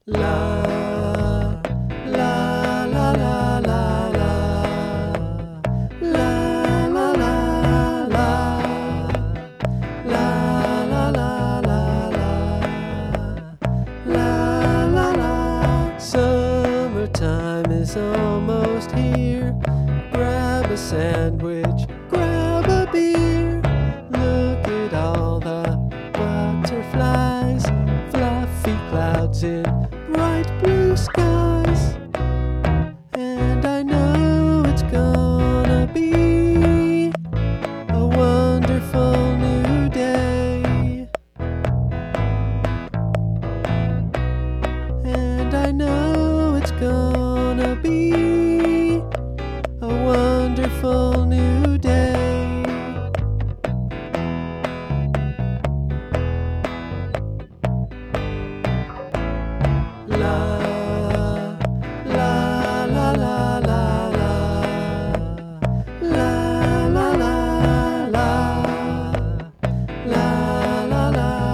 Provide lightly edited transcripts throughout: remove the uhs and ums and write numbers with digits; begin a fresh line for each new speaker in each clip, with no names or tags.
La la la la la la la la la la la la la la. Summertime is almost here. Grab a sandwich, grab a beer. Look at all the butterflies, fluffy clouds in bright blue skies. And I know it's gonna be a wonderful new day. And I know it's gonna be a wonderful new day. La la la la la la la la la la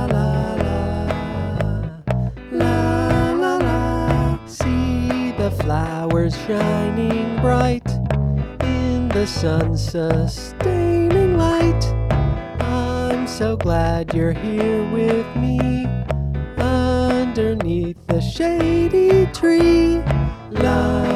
la. See the flowers shining bright in the sun's sustaining light. I'm so glad you're here with me underneath the shady tree. La